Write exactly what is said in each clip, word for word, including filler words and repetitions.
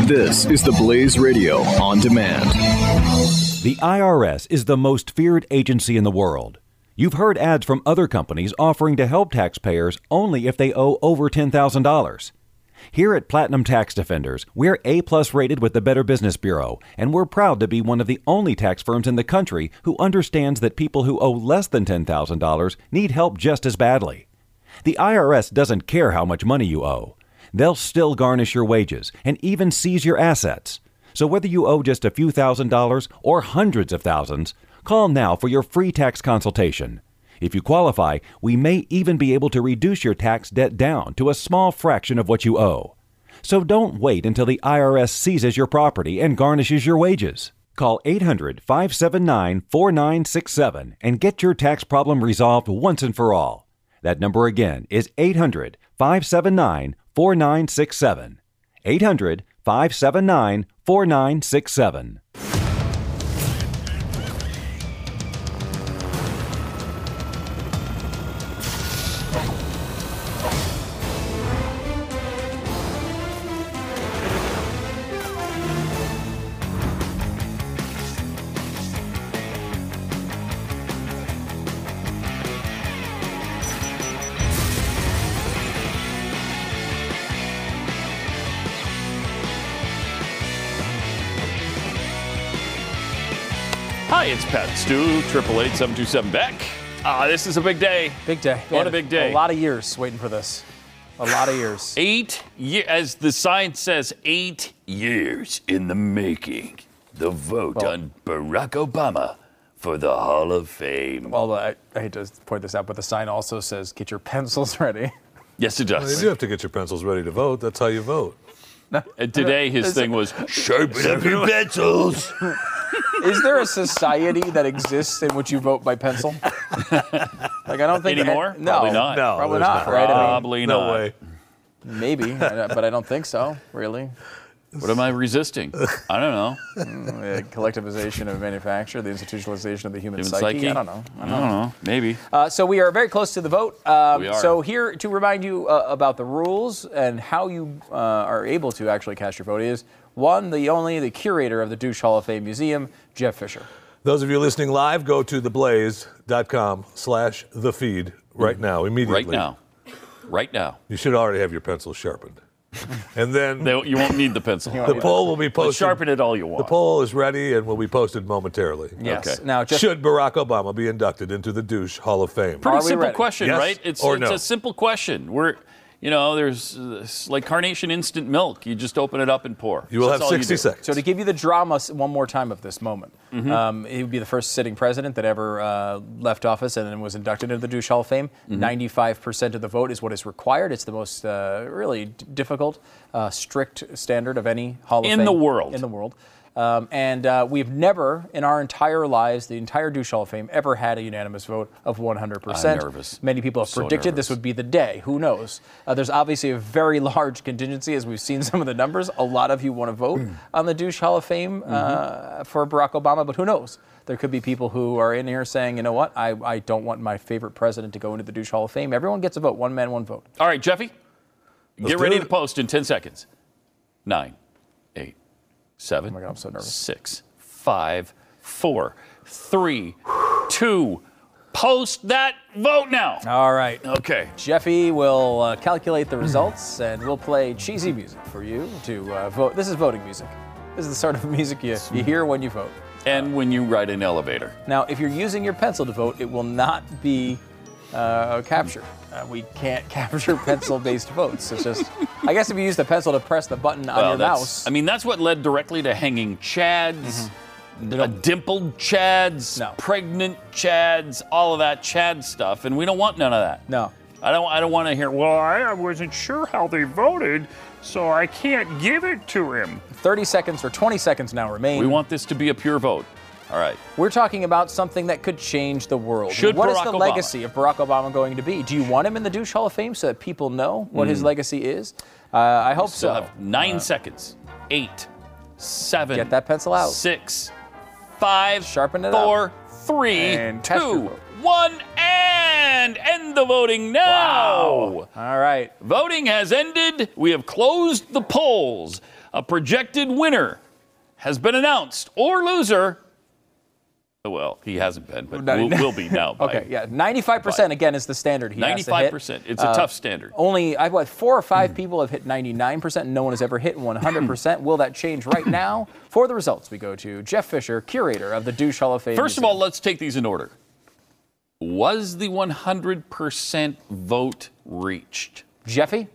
This is the Blaze Radio on demand. The I R S is the most feared agency in the world. You've heard ads from other companies offering to help taxpayers only if they owe over ten thousand dollars. Here at Platinum Tax Defenders, we're A-plus rated with the Better Business Bureau, and we're proud to be one of the only tax firms in the country who understands that people who owe less than ten thousand dollars need help just as badly. The I R S doesn't care how much money you owe. They'll still garnish your wages and even seize your assets. So whether you owe just a few thousand dollars or hundreds of thousands, call now for your free tax consultation. If you qualify, we may even be able to reduce your tax debt down to a small fraction of what you owe. So don't wait until the I R S seizes your property and garnishes your wages. Call eight hundred, five seven nine, four nine six seven and get your tax problem resolved once and for all. That number again is eight hundred, five seven nine, four nine six seven. eight hundred, five seven nine, four nine six seven. Hi, it's Pat and Stu, triple eight seven two seven Beck. Ah, this is a big day. Big day. What a big day. A lot of years waiting for this. A lot of years. Eight years, as the sign says, eight years in the making. The vote Well- on Barack Obama for the Hall of Fame. Well, I, I hate to point this out, but the sign also says, get your pencils ready. Yes, it Well, you does. do have to get your pencils ready to vote. That's how you vote. And today his thing was, sharpen up your pencils. Is there a society that exists in which you vote by pencil? Like, I don't think Anymore? No, Probably not. No, probably there's not. not. Right? I mean, Probably No not. way. maybe, I- but I don't think so. Really, What am I resisting? I don't know. the collectivization of manufacture, the institutionalization of the human, Human psyche. psyche? I don't know. I I don't know. don't know. Maybe. Uh, so we are very close to the vote. Um, We are. So here to remind you uh, about the rules and how you uh, are able to actually cast your vote is one, the only, the curator of the Douche Hall of Fame Museum, Jeff Fisher. Those of you listening live, go to theblaze.com slash the feed right now, immediately. Right now. Right now. You should already have your pencils sharpened. And then They, you won't need the pencil. the poll will be But posted. sharpen it all you The want. poll is ready and will be posted momentarily. Yes. Okay. Now, just Should Barack Obama be inducted into the Douche Hall of Fame? Pretty Are we simple ready? question, Yes right? It's or it's no? a simple question. We're, you know, there's uh, it's like Carnation instant milk. You just open it up and pour. You will That's have all you sixty do. seconds. So to give you the drama s- one more time of this moment, um, he would be the first sitting president that ever uh, left office and then was inducted into the Douche Hall of Fame. ninety-five percent of the vote is what is required. It's the most uh, really d- difficult, uh, strict standard of any Hall of In Fame. the world. In the world. Um, and uh, we've never, in our entire lives, the entire Douche Hall of Fame, ever had a unanimous vote of one hundred percent. I'm nervous. Many people have So predicted this nervous. would be the day. Who knows? Uh, there's obviously a very large contingency, as we've seen some of the numbers. A lot of you want to vote on the Douche Hall of Fame uh, for Barack Obama, but who knows? There could be people who are in here saying, you know what, I, I don't want my favorite president to go into the Douche Hall of Fame. Everyone gets a vote. One man, one vote. All right, Jeffy, Let's get do ready it. to post in ten seconds. Nine, eight, seven, Oh my God, I'm so nervous. six, five, four, three, two. Post that vote now. All right. Okay. Jeffy will uh, calculate the results, and we'll play cheesy music for you to uh, vote. This is voting music. This is the sort of music you, you hear when you vote. And when you ride an elevator. Now, if you're using your pencil to vote, it will not be uh, captured. Uh, we can't capture pencil-based votes. It's just, I guess if you use the pencil to press the button on your that's, mouse. I mean, that's what led directly to hanging Chads, uh, dimpled Chads, No. pregnant Chads, all of that Chad stuff, and we don't want none of that. No. I don't. I don't want to hear. Well, I, I wasn't sure how they voted, so I can't give it to him. thirty seconds or twenty seconds now remain. We want this to be a pure vote. All right. We're talking about something that could change the world. Should What is Barack the Obama- legacy of Barack Obama going to be? Do you want him in the Douche Hall of Fame so that people know what his legacy is? Uh, I hope Still so. have nine seconds. Eight, seven. Get that pencil out. Six, five, Sharpen it four, up. three, And cast your two, vote. one, and. And end the voting now. All right. Voting has ended. We have closed the polls. A projected winner has been announced, or loser. Well, he hasn't been, but will, will be now. By, okay, yeah, ninety-five percent again is the standard. He ninety-five percent. It's a uh, tough standard. Only, I've what, four or five mm. people have hit ninety-nine percent. No one has ever hit one hundred percent. Will that change right now? For the results, we go to Jeff Fisher, curator of the Douche Hall of Fame. First Museum. of all, let's take these in order. Was the one hundred percent vote reached? Jeffy?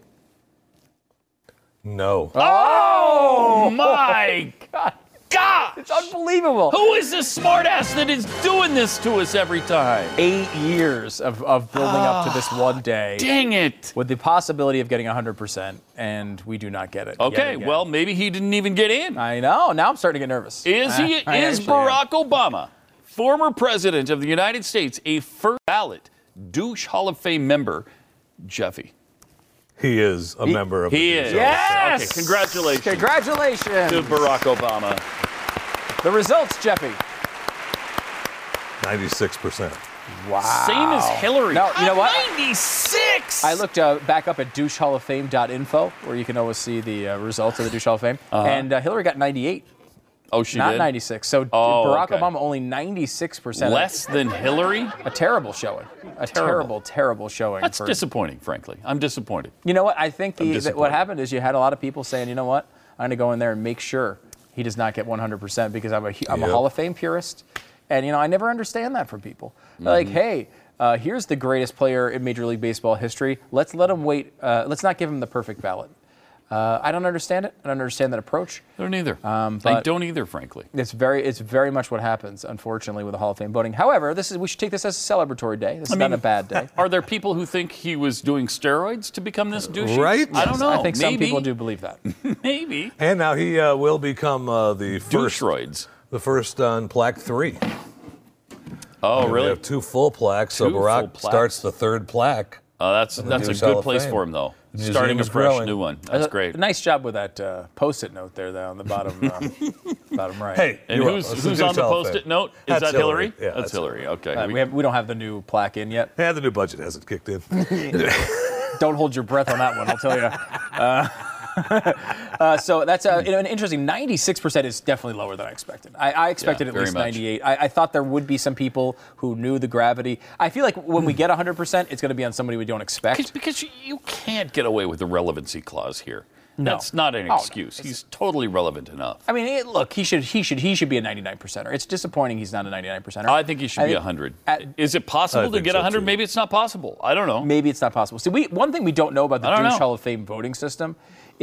No. Oh, my God. God! It's unbelievable. Who is this smartass that is doing this to us every time? Eight years of, of building up to this one day. Dang it. With the possibility of getting one hundred percent, and we do not get it. Okay, well, maybe he didn't even get in. I know. Now I'm starting to get nervous. Is he? I, I is Barack am. Obama, former president of the United States, a first ballot Douche Hall of Fame member? Jeffy. He is a he, member of he the is. Yes! Okay, congratulations. Congratulations. To Barack Obama. The results, Jeffy. ninety-six percent. Wow. Same as Hillary. No, you know what? ninety-six! I looked uh, back up at douche hall of fame dot info, where you can always see the uh, results of the Douche Hall of Fame. Uh-huh. And uh, Hillary got ninety-eight. Oh, she Not did? ninety-six. So oh, Barack okay. Obama only ninety-six percent. Less than Hillary? A terrible showing. A terrible, terrible, terrible showing. That's for, disappointing, frankly. I'm disappointed. You know what? I think the, that what happened is you had a lot of people saying, you know what? I'm going to go in there and make sure he does not get one hundred percent because I'm a, I'm yep. a Hall of Fame purist. And, you know, I never understand that from people. Mm-hmm. Like, hey, uh, here's the greatest player in Major League Baseball history. Let's let him wait. Uh, let's not give him the perfect ballot. Uh, I don't understand it. I don't understand that approach. I don't either. Um, I don't either, frankly. It's very, it's very much what happens, unfortunately, with the Hall of Fame voting. However, this is we should take this as a celebratory day. This is I mean, not a bad day. Are there people who think he was doing steroids to become this douche? Right? I don't know. I think Maybe. some people do believe that. Maybe. And now he uh, will become uh, the first. Doucheroids. The first on plaque three. Oh, and really? We have two full plaques, two so Barack starts the third plaque. Oh, that's that's a good place for him, though. Starting a fresh growing. new one. That's great. Nice job with that uh, post-it note there, though, on the bottom, uh, bottom right. Hey, and who's, who's on the post-it note? Is that's that Hillary? Hillary? Yeah, that's, that's Hillary. Hillary. Okay. Uh, we, have, we don't have the new plaque in yet. Yeah, the new budget hasn't kicked in. Don't hold your breath on that one, I'll tell you. Uh, uh, so that's uh, you know, an interesting. ninety-six percent is definitely lower than I expected. I, I expected yeah, at least ninety-eight. I, I thought there would be some people who knew the gravity. I feel like when we get one hundred percent, it's going to be on somebody we don't expect. Because, because you, you can't get away with the relevancy clause here. No. That's not an excuse. Oh, no. He's totally relevant enough. I mean, it, look, he should he should he should be a ninety-nine percenter. It's disappointing he's not a ninety-nine percenter. I think he should I be one hundred. At, Is it possible to get so one hundred? Too. Maybe it's not possible. I don't know. Maybe it's not possible. See, we one thing we don't know about the Douche Hall of Fame voting system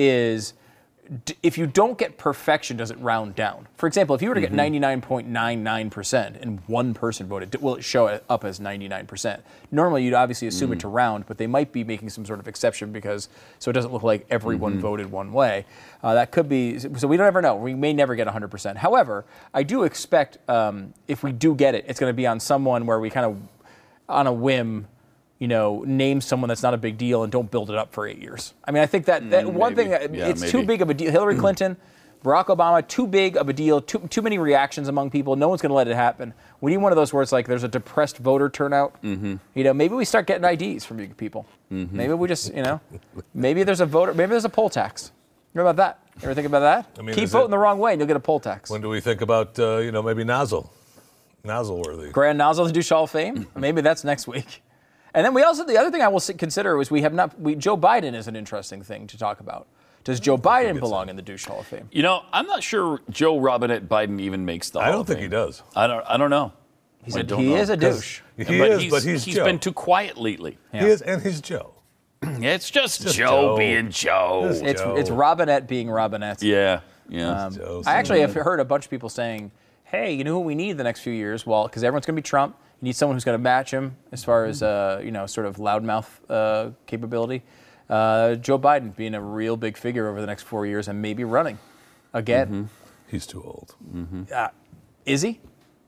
is if you don't get perfection, does it round down? For example, if you were to get mm-hmm. ninety-nine point nine nine percent and one person voted, will it show it up as ninety-nine percent? Normally, you'd obviously assume mm. it to round, but they might be making some sort of exception because so it doesn't look like everyone mm-hmm. voted one way. Uh, that could be, so we don't ever know. We may never get one hundred percent. However, I do expect um, if we do get it, it's going to be on someone where we kind of, on a whim, you know, name someone that's not a big deal and don't build it up for eight years. I mean, I think that, that mm, one maybe. thing, yeah, it's maybe. too big of a deal. Hillary Clinton, Barack Obama, too big of a deal, too, too many reactions among people. No one's going to let it happen. We need one of those where it's like there's a depressed voter turnout. Mm-hmm. You know, maybe we start getting I Ds from you people. Mm-hmm. Maybe we just, you know, maybe there's a voter, maybe there's a poll tax. You know about that? You ever think about that? I mean, Keep voting it, the wrong way and you'll get a poll tax. When do we think about, uh, you know, maybe nozzle? Nozzle-worthy. Grand nozzle to Douche Hall of Fame? Maybe that's next week. And then we also, the other thing I will consider is we have not, we, Joe Biden is an interesting thing to talk about. Does Joe Biden belong in the Douche Hall of Fame? You know, I'm not sure Joe Robinette Biden even makes the Hall I don't of think Fame. he does. I don't, I don't know. He's I a, don't he know. is a douche. He but is, he's, but he's he's Joe. been too quiet lately. Yeah. He is, and he's Joe. It's just, just Joe, Joe being Joe. Just It's Joe. it's Robinette being Robinette. Yeah, yeah. Um, I actually have heard a bunch of people saying, hey, you know who we need the next few years? Well, because everyone's going to be Trump. You need someone who's going to match him as far as, uh, you know, sort of loudmouth uh, capability. Uh, Joe Biden being a real big figure over the next four years and maybe running again. Mm-hmm. He's too old. Mm-hmm. Uh, is he?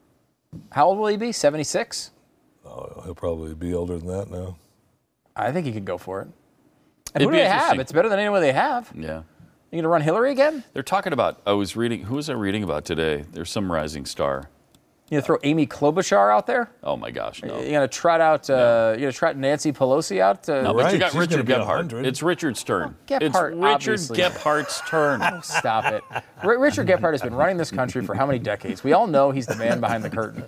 How old will he be? seventy-six? Oh, he'll probably be older than that now. I think he could go for it. And It'd who do be they have? interesting. It's better than anyone they have. Yeah. You going to run Hillary again? They're talking about, I was reading, who was I reading about today? There's some rising star. You gonna throw Amy Klobuchar out there? Oh my gosh, no. You gonna trot out? Uh, you gonna trot Nancy Pelosi out? To, No, but Right, you got she's Richard gonna be Gephardt. one hundred. It's Richard's turn. Gephardt, it's Richard obviously. Gephardt's turn. Oh, stop it. R- Richard Gephardt has been running this country for how many decades? We all know he's the man behind the curtain.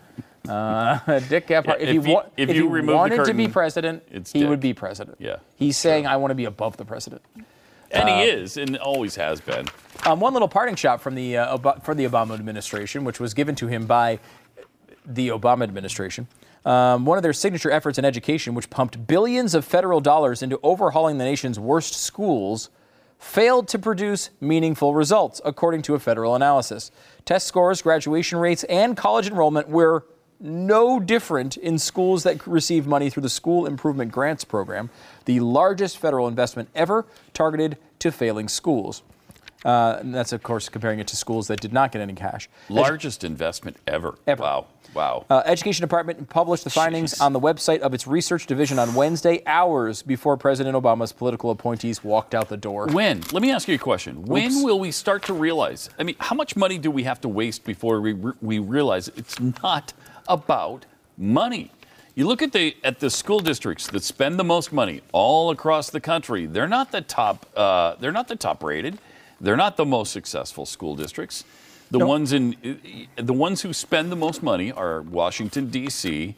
Uh, Dick Gephardt, Yeah, if, he, if you- wa- if if you he remove the wanted to curtain, be president, it's he Dick. would be president. Yeah, He's saying, I want to be above the president. And he is, and always has been. Um, one little parting shot from the uh, Ob- for the Obama administration, which was given to him by the Obama administration. Um, one of their signature efforts in education, which pumped billions of federal dollars into overhauling the nation's worst schools, failed to produce meaningful results, according to a federal analysis. Test scores, graduation rates, and college enrollment were no different in schools that receive money through the School Improvement Grants Program, the largest federal investment ever targeted to failing schools. Uh, and that's, of course, comparing it to schools that did not get any cash. Largest investment ever. Ever. Wow. Wow. Uh, Education Department published the findings Jeez. on the website of its research division on Wednesday, hours before President Obama's political appointees walked out the door. When? Let me ask you a question. When Oops. will we start to realize? I mean, how much money do we have to waste before we re- we realize it's not about money? You look at the at the school districts that spend the most money all across the country. They're not the top. Uh, they're not the top rated. They're not the most successful school districts. The Nope. ones in the ones who spend the most money are Washington D C,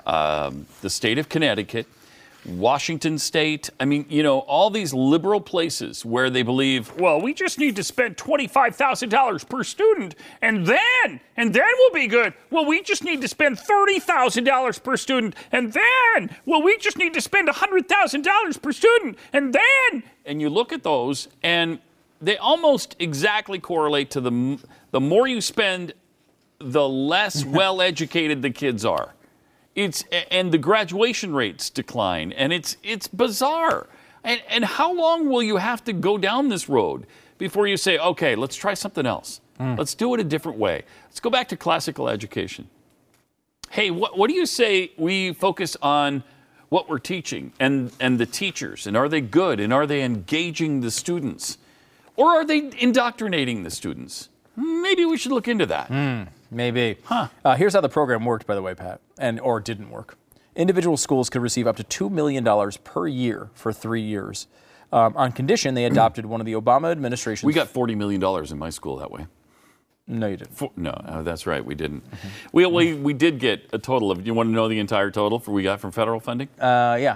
um, the state of Connecticut, Washington State. I mean, you know, all these liberal places where they believe, Well, we just need to spend twenty-five thousand dollars per student, and then, and then we'll be good. Well, we just need to spend thirty thousand dollars per student, and then, well, we just need to spend one hundred thousand dollars per student, and then. and you look at those, and they almost exactly correlate to the m- the more you spend, the less well-educated the kids are. It's and the graduation rates decline, and it's it's bizarre. And and how long will you have to go down this road before you say, okay, let's try something else. Let's do it a different way. Let's go back to classical education. Hey, what what do you say we focus on what we're teaching and and the teachers, and are they good, and are they engaging the students, or are they indoctrinating the students? Maybe we should look into that. Maybe. Huh. Uh, here's how the program worked, by the way, Pat, and or didn't work. Individual schools could receive up to two million dollars per year for three years, um, on condition they adopted one of the Obama administration's... We got forty million dollars in my school that way. No, you didn't. For, no, uh, that's right, we didn't. We, we we did get a total of, you want to know the entire total for we got from federal funding? Uh, yeah.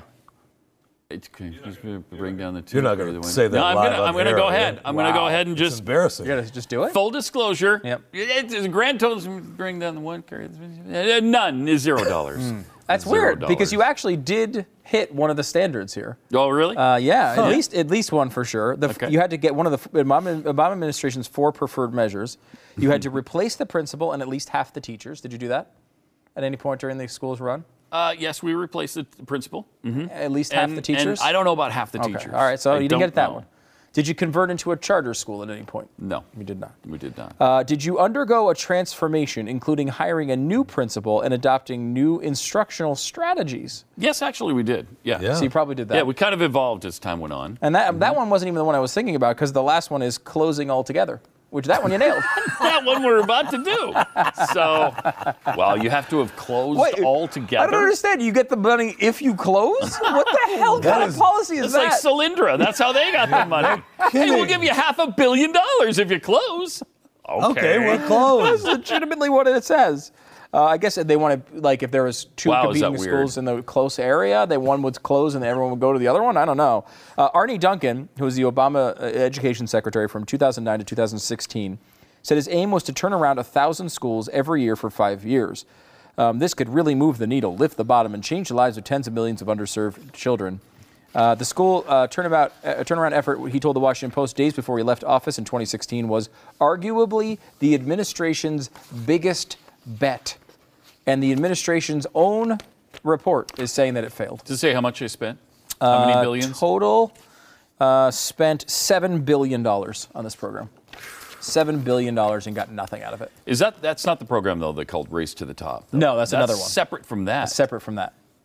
It's, can you just bring down the two. You're not going to say that No, I'm live gonna, on I'm going to air, go are you? ahead. I'm going to go Wow. ahead and It's just... embarrassing. You gotta just do it? Full disclosure. Yep. It's a grand total. Bring down the one. Carry the, uh, none is zero dollars. That's Zero weird, because you dollars. actually did hit one of the standards here. Oh, really? Uh, yeah, at least at least one for sure. The, Okay. You had to get one of the Obama, Obama administration's four preferred measures. You had to replace the principal and at least half the teachers. Did you do that at any point during the school's run? Uh, yes, we replaced the principal. Mm-hmm. At least half the teachers? And I don't know about half the Okay. teachers. All right, so I you didn't don't get that know. one. Did you convert into a charter school at any point? No, You did not. we did not. Uh, did you undergo a transformation, including hiring a new principal and adopting new instructional strategies? yes, actually, we did. Yeah. Yeah. So you probably did that. Yeah, we kind of evolved as time went on. and that that one wasn't even the one I was thinking about, because the last one is closing altogether, which that one you nailed. That one we're about to do. So, well, you have to have closed Wait, all together. I don't understand. You get the money if you close? What the hell That kind is- of policy is It's that? like Solyndra. That's how they got their money. Hey, we'll give you half a billion dollars if you close. Okay. Okay, we're That's closed. legitimately what it says. Uh, I guess they want to, like, if there was two Wow, is that competing weird? schools in the close area, they one would close and everyone would go to the other one. I don't know. Uh, Arnie Duncan, who was the Obama uh, Education Secretary from two thousand nine to two thousand sixteen, said his aim was to turn around a thousand schools every year for five years. Um, this could really move the needle, lift the bottom, and change the lives of tens of millions of underserved children. Uh, the school uh, turnabout, uh, turnaround effort, he told the Washington Post days before he left office in twenty sixteen, was arguably the administration's biggest bet. And the administration's own report is saying that it failed. Does it say how much they spent? How many Uh, billions? Total uh, spent seven billion dollars on this program. seven billion dollars and got nothing out of it. Is that that's not the program though? They called Race to the Top. though. No, that's another one. Separate from that. Separate from that.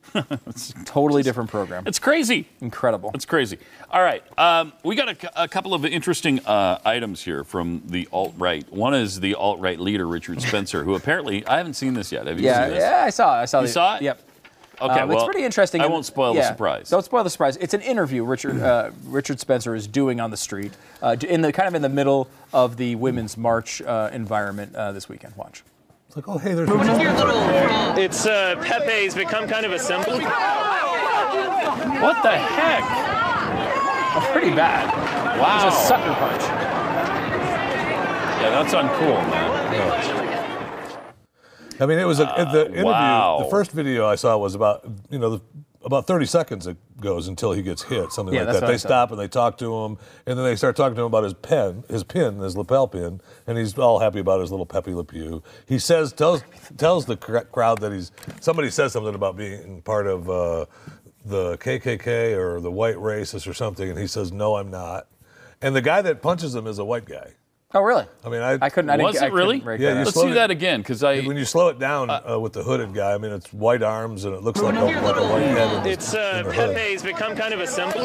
Totally different program. It's crazy. Incredible. It's crazy. All right. Um, we got a, a couple of interesting uh, items here from the alt-right. One is the alt-right leader, Richard Spencer, who apparently, I haven't seen this yet. Have you yeah, seen this? Yeah, I saw it. I saw You the, saw it? Yep. Okay, um, well, it's pretty interesting. I won't spoil yeah, the surprise. Don't spoil the surprise. It's an interview Richard uh, Richard Spencer is doing on the street, uh, in the kind of in the middle of the Women's March uh, environment uh, this weekend. Watch. It's like, oh, hey, there's... It's uh, Pepe's become kind of a symbol. What the heck? That's pretty bad. Wow. It's a sucker punch. Yeah, that's uncool, man. I mean, it was a, the interview. wow. The first video I saw was about, you know, the, about thirty seconds it goes until he gets hit, something Yeah, like that's that. what I They saw. stop and they talk to him, and then they start talking to him about his pen, his pin, his lapel pin, and he's all happy about his little Pepe Le Pew. He says, tells tells the cr- crowd that he's, somebody says something about being part of uh, the K K K or the white racist or something, and he says, no, I'm not. And the guy that punches him is a white guy. Oh, really? I mean, I, I couldn't. I didn't, Was I it really? couldn't break Yeah, that you up. Let's slow do it- that again, because I... when you slow it down uh, with the hooded guy, I mean, it's white arms and it looks like a, like a white head. In the, It's uh, in the hood. Pepe's become kind of a symbol.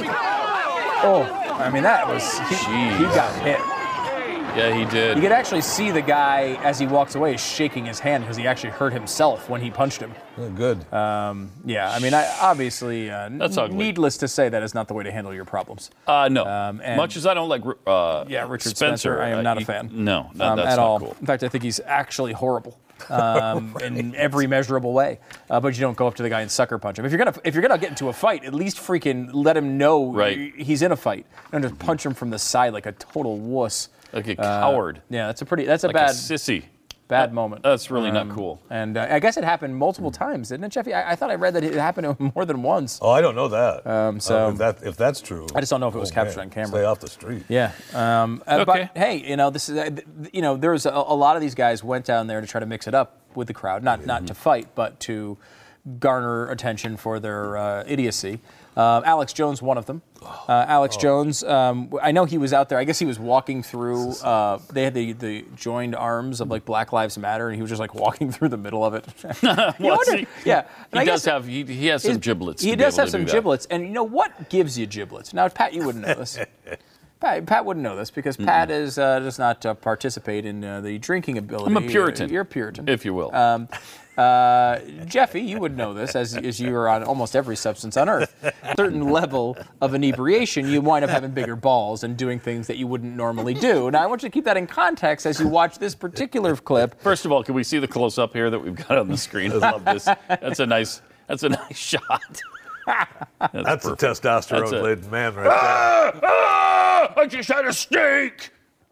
Oh, I mean that was he, he Jeez. got hit. Yeah, he did. You could actually see the guy as he walks away shaking his hand because he actually hurt himself when he punched him. Yeah, good. Um, yeah, I mean, I, obviously, uh, That's n- ugly. needless to say, that is not the way to handle your problems. Uh, no. Um, and- Much as I don't like uh, Yeah, Richard Spencer, Spencer, I am uh, not a he- fan. No, no um, that's at not all. cool. In fact, I think he's actually horrible um, in every measurable way. Uh, but you don't go up to the guy and sucker punch him. If you're gonna, if you're gonna get into a fight, at least freaking let him know Right. he's in a fight. Don't just punch him from the side like a total wuss. Like a Uh, coward. Yeah, that's a pretty. That's a like bad. a sissy. Bad moment. That's really not Um, cool. And uh, I guess it happened multiple times, didn't it, Jeffy? I, I thought I read that it happened to him more than once. Oh, I don't know that. Um, so- Uh, if, that, if that's true. I just don't know if it was oh, captured man, on camera. Stay off the street. Yeah. Um, uh, Okay. But hey, you know, this is uh, th- you know, there was a, a lot of these guys went down there to try to mix it up with the crowd, not not to fight, but to garner attention for their uh, idiocy. Um, Alex Jones, one of them. Uh, Alex Jones, um, I know he was out there. I guess he was walking through. Uh, they had the, the joined arms of like Black Lives Matter, and he was just like walking through the middle of it. You Was wonder- he? Yeah, He and I does guess- have he, he has some His- giblets. He to be does able have to some do that. giblets, and you know what gives you giblets? Now, Pat, you wouldn't know this. Pat, Pat wouldn't know this because Pat is uh, does not uh, participate in uh, the drinking ability. I'm a Puritan, You're a Puritan, if you will. Um, uh, Jeffy, you would know this as, as you are on almost every substance on earth. A certain level of inebriation, you wind up having bigger balls and doing things that you wouldn't normally do. Now, I want you to keep that in context as you watch this particular clip. First of all, can we see the close up here that we've got on the screen? I love this. That's a nice. That's a nice shot. That's, That's a perfect. testosterone-laden man right there. Ah, I just had a steak.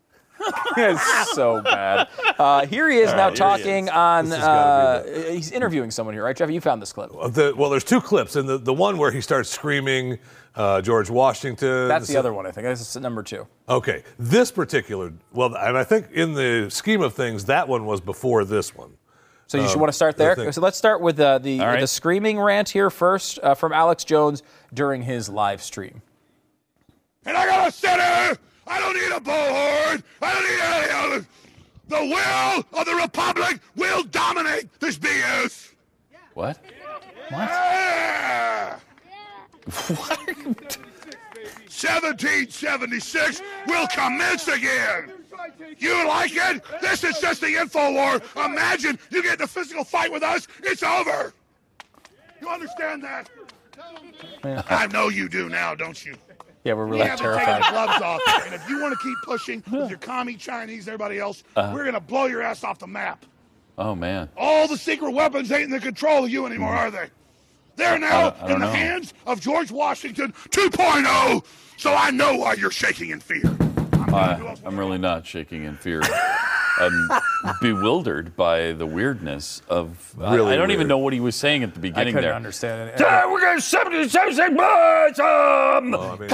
It's so bad. Uh, here he is now here he talking is. on. This has Uh, gotta he's interviewing someone here, right, Jeffy? You found this clip. The, well, there's two clips, and the, the one where he starts screaming uh, George Washington. That's the other one, I think. This is number two. Okay, this particular, well, and I think in the scheme of things, that one was before this one. So you should Um, want to start the there. thing- So let's start with uh, the All right. the screaming rant here first uh, from Alex Jones during his live stream. And I got a center. I don't need a bullhorn. I don't need any other. The will of the Republic will dominate this B S. What? Yeah. seventeen seventy-six will commence again. You like it? This is just the info war. Imagine you get in a physical fight with us. It's over. You understand that? I know you do now, don't you? Yeah, we're We really haven't taken terrified. the gloves off, and if you want to keep pushing with your commie Chinese, everybody else, we're going to blow your ass off the map. Oh man. All the secret weapons ain't in the control of you anymore, are they? They're now I don't- I in don't the know. hands of George Washington two point oh, so I know why you're shaking in fear. I'm gonna do I, it for I'm you. really not shaking in fear. I'm bewildered by the weirdness of. I- Really I, don't even weird. know what he was saying at the I beginning couldn't there. understand it. Yeah, we're going to seventy-seven bucks. Um, I mean-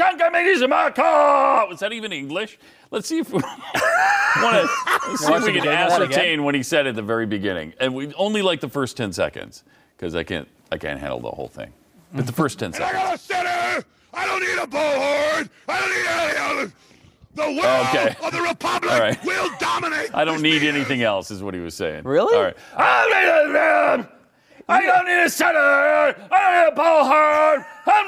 Was that even English? Let's see if we want to see watch if we the can beginning of that again? ascertain what he said at the very beginning, and we only like the first ten seconds because I can't I can't handle the whole thing. But the first ten And I seconds. got a center. I don't need a bullhorn. I don't need any other. The will Okay. of the Republic All right. will dominate. I don't this need B S. anything else, is what he was saying. Really? All right. I don't need a center. I don't need a ball hard.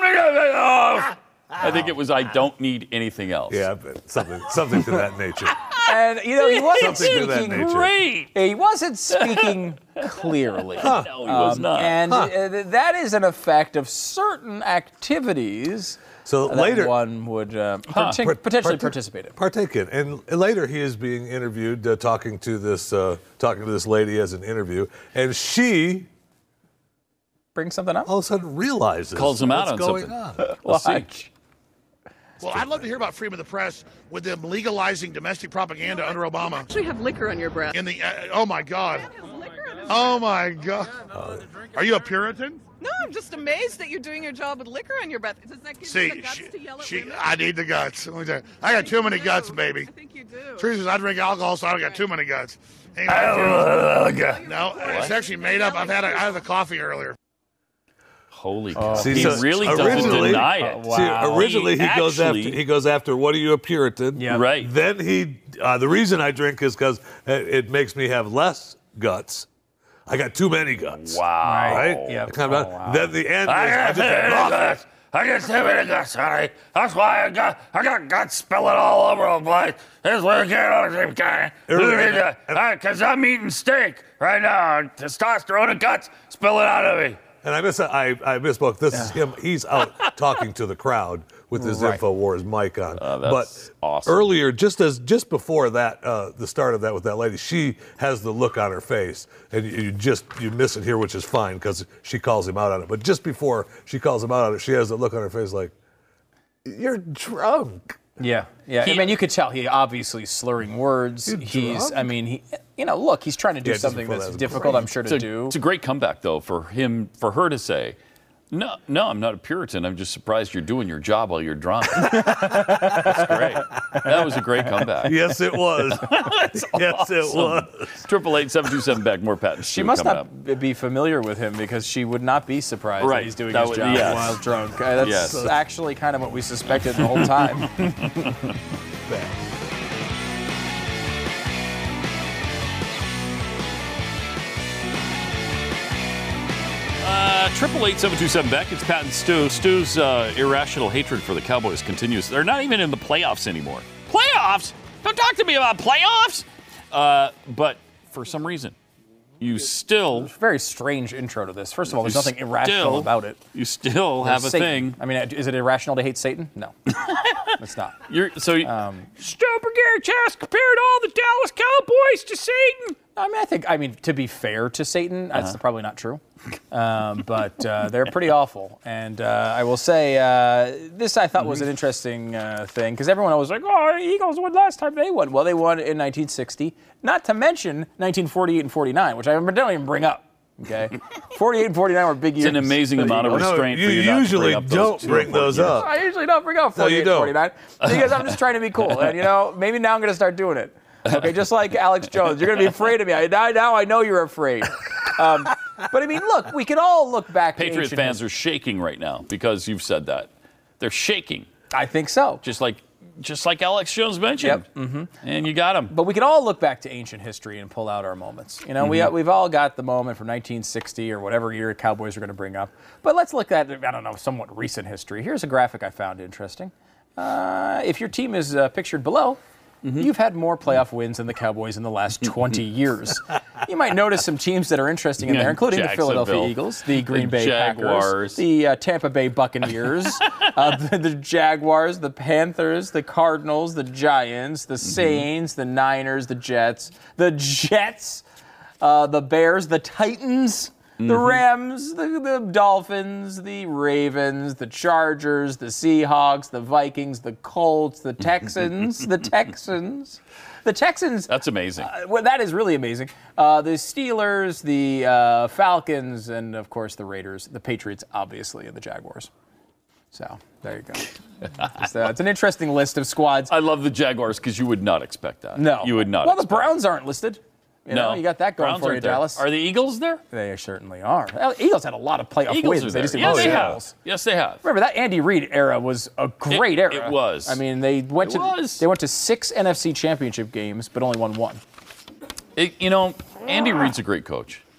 I think it was I don't need anything else. Yeah, but something, something to that nature. And, you know, he wasn't Something to that speaking nature. Great. He wasn't speaking clearly. No, he was Um, not. And uh, th- that is an effect of certain activities So that later, one would uh, partic- Part- potentially partic- participate in. Partake in, and later he is being interviewed, uh, talking to this, uh, talking to this lady as an interview, and she Bring something up? all of a sudden realizes Calls him out what's on going something. on. Let's see. Watch. Well, I'd love to hear about freedom of the press with them legalizing domestic propaganda under Obama. actually have liquor on your breath. In the uh, oh my God, oh my God, are you a Puritan? No, I'm just amazed that you're doing your job with liquor on your breath. Does that give you See, the guts she, to yell at she, women? I need the guts. Let me tell you, I got too many guts, baby. I think you do. Truth is, I drink alcohol, so I don't got too many guts. Ain't got too- no, it's actually made up. I've had a, I had the coffee earlier. Holy cow. See, he so really doesn't originally- deny it. Oh, wow. See, originally he, He goes after actually- he goes after what are you a Puritan? Yeah. Right. Then he uh, the reason I drink is because it, it makes me have less guts. I got too many guts. Wow. Right? Yep. I kind of- Oh, wow. Then the end is I I got just too had many coffee. guts. I got too many guts, honey. That's why I got I got guts spilling all over the place. This is where you get on the guy. Because I'm eating steak right now. Testosterone and guts spilling out of me. And I miss I I misspoke. This is him. He's out talking to the crowd with his Right. InfoWars mic on. Oh, that's but awesome. earlier, just as just before that, uh, the start of that with that lady, she has the look on her face, and you, you just you miss it here, which is fine because she calls him out on it. But just before she calls him out on it, she has the look on her face like, "You're drunk." Yeah, yeah. He- I mean, you could tell he obviously slurring words. You He's, drunk? I mean, he, you know, look, he's trying to do Yeah, just something before that's that was difficult, great. I'm sure, to It's a, do. it's a great comeback, though, for him, for her to say, no, no, I'm not a Puritan. I'm just surprised you're doing your job while you're drunk. That's great. That was a great comeback. Yes, it was. yes, it was. Triple eight seven two seven back. More patents. She must not b- be familiar with him because she would not be surprised Right. that he's doing That his would- job yes. while drunk. Uh, that's Yes. actually kind of what we suspected the whole time. Triple eight seven two seven back. It's Pat and Stu. Stu's uh, irrational hatred for the Cowboys continues. They're not even in the playoffs anymore. Playoffs? Don't talk to me about playoffs. Uh, but for some reason, you still Very strange intro to this. First of all, there's You nothing irrational still- about it. You still have a Satan. thing. I mean, is it irrational to hate Satan? No, it's not. You're so you, Um, Stupid Gary Chast compared all the Dallas Cowboys to Satan. I mean, I think, I mean, to be fair to Satan, that's Uh-huh. probably not true. Um, but uh, they're pretty awful. And uh, I will say, uh, this I thought was an interesting uh, thing because everyone was like, oh, Eagles won last time they won. Well, they won in nineteen sixty, not to mention nineteen forty-eight and forty-nine, which I don't even bring up. Okay, forty-eight and forty-nine were big years. it's an amazing for the amount of Eagles. No, restraint you for you not to usually bring up those don't two bring important those years. up. I usually don't bring up No, you forty-eight and don't. forty-nine because I'm just trying to be cool. And, you know, maybe now I'm going to start doing it. Okay, just like Alex Jones. You're going to be afraid of me. I, now, now I know you're afraid. Um, but, I mean, look, we can all look back to Patriot ancient fans history. are shaking right now because you've said that. They're shaking, I think so. just like just like Alex Jones mentioned. Yep. Mm-hmm. And you got him. But we can all look back to ancient history and pull out our moments. You know, we, we've all got the moment from nineteen sixty or whatever year Cowboys are going to bring up. But let's look at, I don't know, somewhat recent history. Here's a graphic I found interesting. Uh, if your team is uh, pictured below, you've had more playoff wins than the Cowboys in the last twenty years. You might notice some teams that are interesting in there, including the Philadelphia Jacksonville, Eagles, the Green the Bay Jaguars. Packers, the uh, Tampa Bay Buccaneers, uh, the, the Jaguars, the Panthers, the Cardinals, the Giants, the Saints, the Niners, the Jets, the Jets, uh, the Bears, the Titans, the Rams, the, the Dolphins, the Ravens, the Chargers, the Seahawks, the Vikings, the Colts, the Texans, the Texans. The Texans. That's amazing. Uh, well, that is really amazing. Uh, the Steelers, the uh, Falcons, and of course the Raiders, the Patriots, obviously, and the Jaguars. So there you go. it's, uh, it's an interesting list of squads. I love the Jaguars because you would not expect that. No, You would not. Well, the expect Browns aren't listed. You No. know, you got that going Browns for you, aren't there. Dallas. Are the Eagles there? They certainly are. Well, Eagles had a lot of playoff Eagles wins. are They there. just didn't Yes, win they Super have. Bowls. Yes, they have. Remember that Andy Reid era was a great It- era. it was. I mean, they went It to was. they went to six N F C championship games, but only won one. It- you know, Andy Reid's a great coach.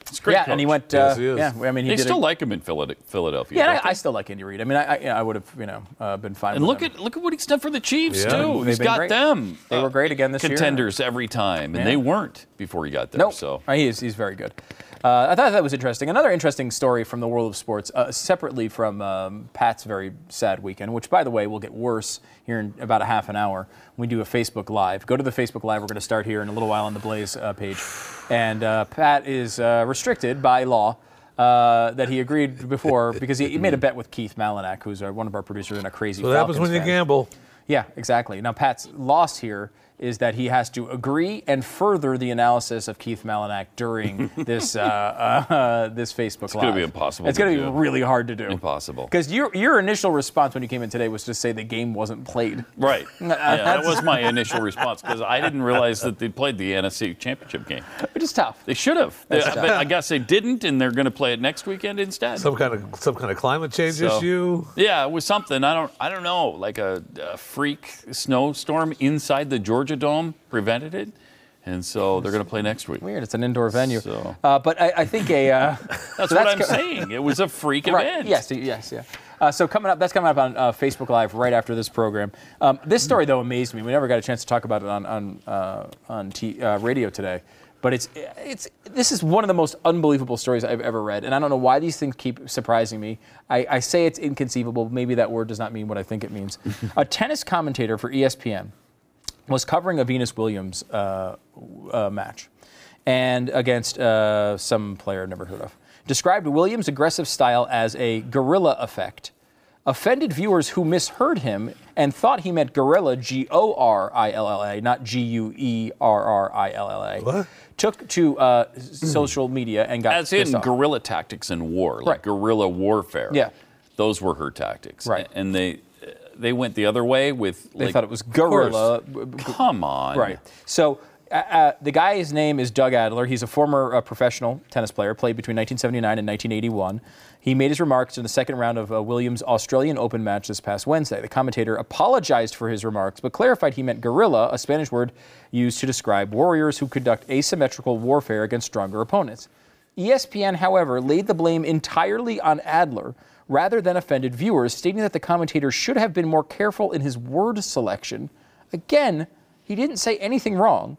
It's a great yeah, coach. and he went. Uh, Yes, he is. Yeah, I mean, he They did still a, like him in Philad- Philadelphia. Yeah, don't I, they? I still like Andy Reid. I mean, I, I, I would have, you know, uh, been fine. And with look him. at look at what he's done for the Chiefs Yeah. too. They've He's been got great. them. They were great again this year. contenders every time, and Yeah. they weren't before he got there. Nope. So Uh, he is, he's very good. Uh, I thought that was interesting. Another interesting story from the world of sports, uh, separately from um, Pat's very sad weekend, which, by the way, will get worse here in about a half an hour when we do a Facebook Live. Go to the Facebook Live. We're going to start here in a little while on the Blaze uh, page. And uh, Pat is uh, restricted by law uh, that he agreed before because he, he made a bet with Keith Malinak, who's uh, one of our producers and a crazy So what happens Falcons when you fan. gamble? Yeah, exactly. Now, Pat's loss here is that he has to agree and further the analysis of Keith Malinak during this uh, uh, this Facebook it's Live. going to be impossible. It's to going to do. be really hard to do. Impossible. Because your your initial response when you came in today was to say the game wasn't played. Right. Yeah, that was my initial response because I didn't realize that they played the N F C Championship game. Which is tough. They should have. They- That's tough. but I guess they didn't, and they're going to play it next weekend instead. Some kind of some kind of climate change So- issue. Yeah, it was something. I don't. I don't know. Like a, a freak snowstorm inside the Georgia Dome prevented it, and so they're going to play next week. Weird. It's an indoor venue. So- Uh, but I, I think a. Uh, That's so what I'm co- saying. It was a freak Right. event. Yes. Yes. Yeah. Uh, so coming up, that's coming up on uh, Facebook Live right after this program. Um, this story though amazed me. We never got a chance to talk about it on on uh, on t- uh, radio today. But it's it's this is one of the most unbelievable stories I've ever read, and I don't know why these things keep surprising me. I, I say it's inconceivable. Maybe that word does not mean what I think it means. A tennis commentator for E S P N was covering a Venus Williams uh, uh, match, and against uh, some player I've never heard of. Described Williams' aggressive style as a guerrilla effect. Offended viewers who misheard him and thought he meant gorilla, G O R I L L A, not G U E R R I L L A. What? Took to uh, social media and got As in pissed off. guerrilla tactics in war, like Right. guerrilla warfare. Yeah. Those were her tactics. Right. And they they went the other way with. They like, thought it was of course. gorilla. Come on. Right. So uh, uh, the guy's name is Doug Adler. He's a former uh, professional tennis player, played between nineteen seventy-nine and nineteen eighty-one. He made his remarks in the second round of uh, Williams' Australian Open match this past Wednesday. The commentator apologized for his remarks, but clarified he meant guerrilla, a Spanish word used to describe warriors who conduct asymmetrical warfare against stronger opponents. E S P N, however, laid the blame entirely on Adler rather than offended viewers, stating that the commentator should have been more careful in his word selection. Again, he didn't say anything wrong.